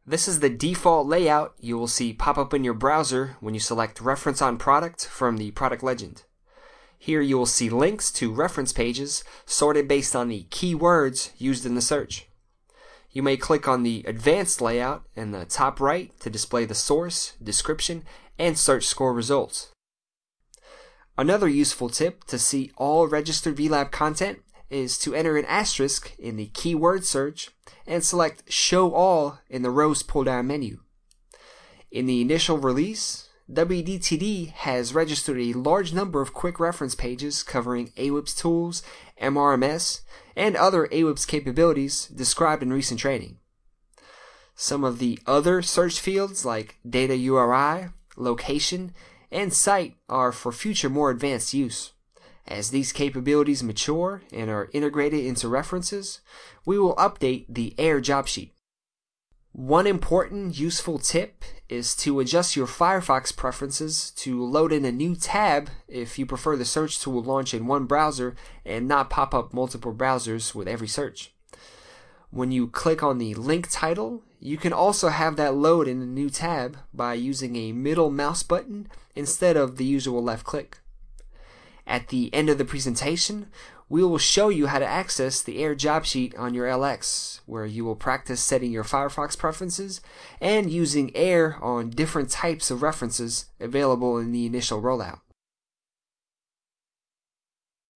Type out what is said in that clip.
This is the default layout you will see pop up in your browser when you select Reference on Product from the product legend. Here you will see links to reference pages sorted based on the keywords used in the search. You may click on the Advanced layout in the top right to display the source, description, and search score results. Another useful tip to see all registered VLab content is to enter an asterisk in the keyword search and select Show All in the Rows pull-down menu. In the initial release, WDTD has registered a large number of quick reference pages covering AWIPS tools, MRMS, and other AWIPS capabilities described in recent training. Some of the other search fields like data URI, location, and site are for future more advanced use. As these capabilities mature and are integrated into references, we will update the AIR job sheet. One important useful tip is to adjust your Firefox preferences to load in a new tab if you prefer the search tool launch in one browser and not pop up multiple browsers with every search. When you click on the link title, you can also have that load in a new tab by using a middle mouse button instead of the usual left click. At the end of the presentation, we will show you how to access the AIR job sheet on your LX, where you will practice setting your Firefox preferences and using AIR on different types of references available in the initial rollout.